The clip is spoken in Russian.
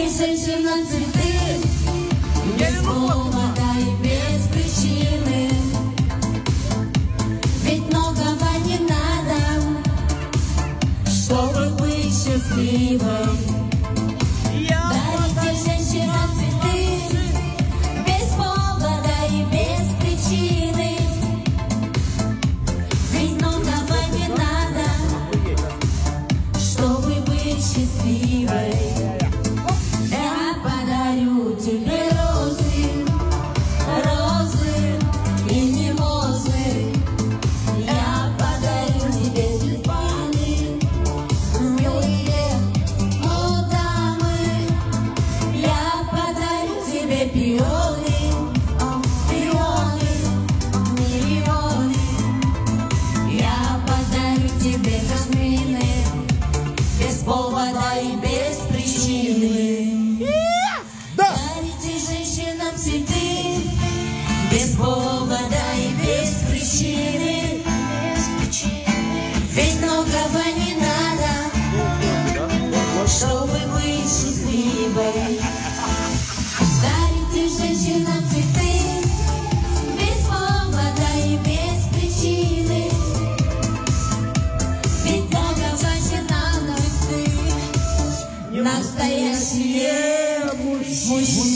женщинам цветы без повода и без причины. Ведь многого не надо, чтобы быть счастливой. Дарите женщинам цветы без повода и без причины. Ведь многого не надо, чтобы быть счастливой. Я подарю тебе розы, розы и мимозы. Я подарю тебе тюльпаны, милые дамы. Я подарю тебе пионы, пионы, миллионы. Я подарю тебе жасмины без повода и без причины. Дарите женщинам цветы без повода и без причины. Ведь многого не надо, чтобы быть счастливой. Дарите женщинам цветы без повода и без причины. Ведь многого не надо, настоящие мужчины.